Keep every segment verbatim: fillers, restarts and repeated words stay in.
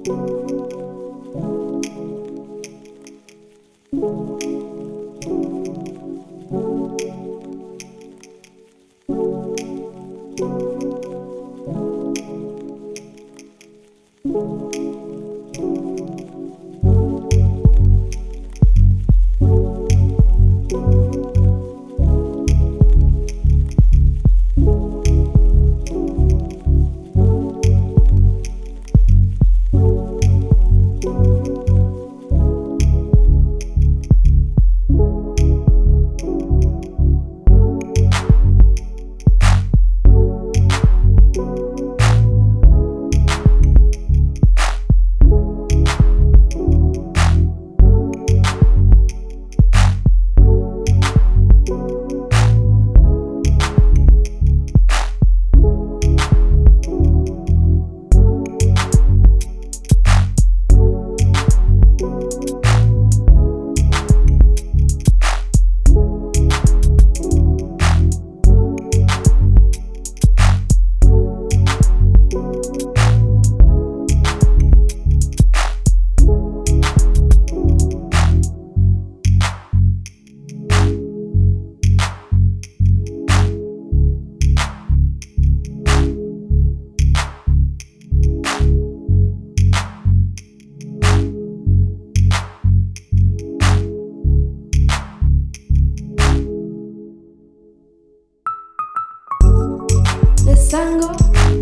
sun go,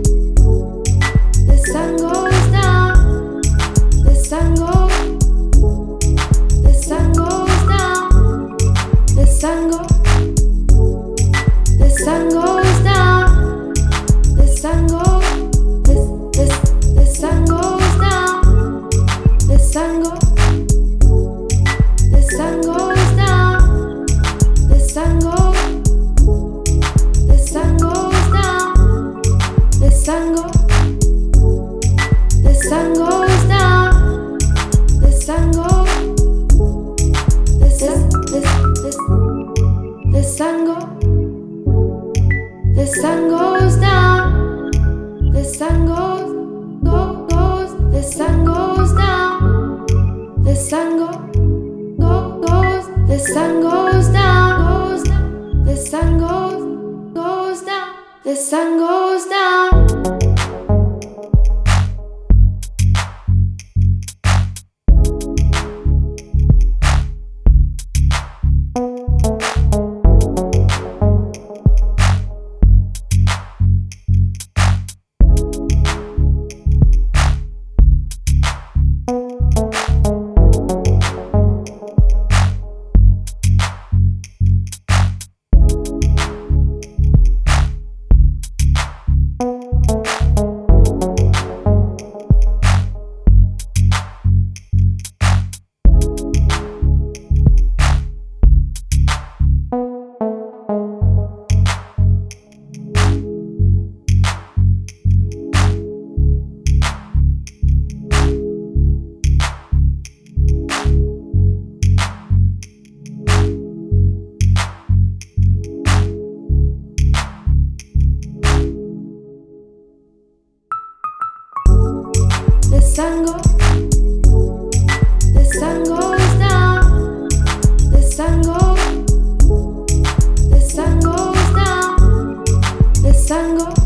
the sun goes down, the sun goes, the sun goes down, the sun go, the sun goes down, the sun go, the the the sun goes down, the sun go, the sun goes down, the sun go, the sun goes down, the sun go, the sun goes down, the sun go, the sun, the the the sun go, the sun goes down, the sun goes go goes, the sun goes down, the sun go go goes, the sun goes down, goes down, the sun goes goes down, the sun goes down. The sun go, the sun goes down, the sun go, the sun goes down, the sun go.